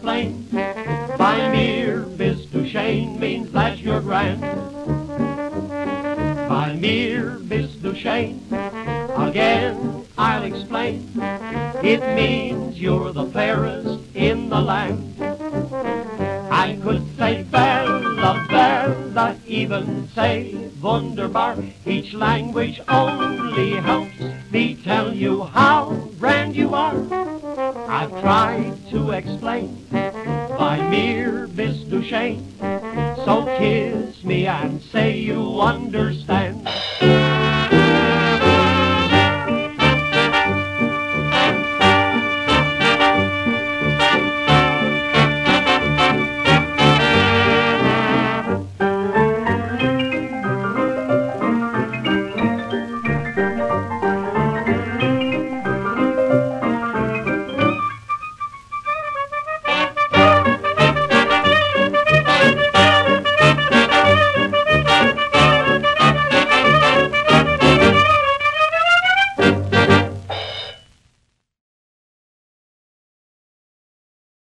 explain. By mere bis Duchesne means that you're grand. By mere bis Duchesne, again I'll explain. It means you're the fairest in the land. I could say Bella, Bella, even say Wunderbar. Each language only helps me tell you how grand you are. I've tried to explain by mere bis Duchesne. So kiss me and say you understand.